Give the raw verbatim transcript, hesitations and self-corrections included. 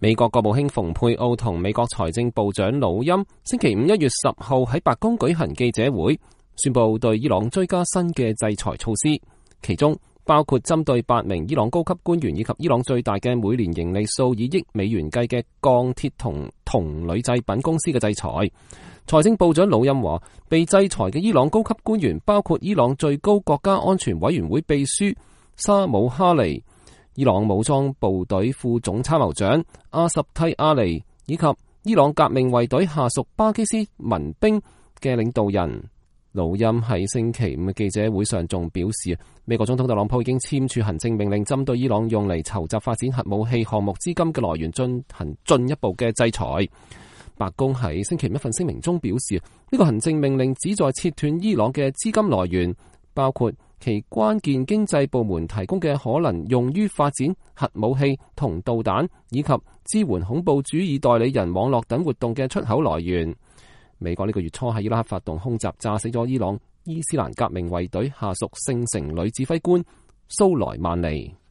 美國國務卿蓬佩奧同美國財政部長魯欽星期五一月十號喺白宮舉行記者會，宣布對伊朗追加新嘅制裁措施，其中包括針對八名伊朗高級官員以及伊朗最大嘅每年盈利數以億美元計嘅鋼鐵同銅鋁製品公司嘅制裁。財政部長魯欽話，被制裁嘅伊朗高級官員包括伊朗最高國家安全委員會秘書沙姆哈尼、伊朗武裝部隊副總參謀長阿什蒂阿尼以及伊朗革命衛隊下屬巴基斯民兵嘅領導人。魯欽喺星期五嘅記者會上仲表示，美國總統特朗普已經簽署行政命令，針對伊朗用嚟籌集發展核武器項目資金嘅來源進行進一步嘅制裁。白宮喺星期五一份聲明中表示，呢個行政命令旨在切斷伊朗嘅資金來源，包括其關鍵經濟部門提供嘅可能用於發展核武器同導彈，以及支援恐怖主義代理人網絡等活動嘅出口來源。美國呢個月初喺伊拉克發動空襲，炸死咗伊朗伊斯蘭革命衛隊下屬聖城旅指揮官蘇萊曼尼。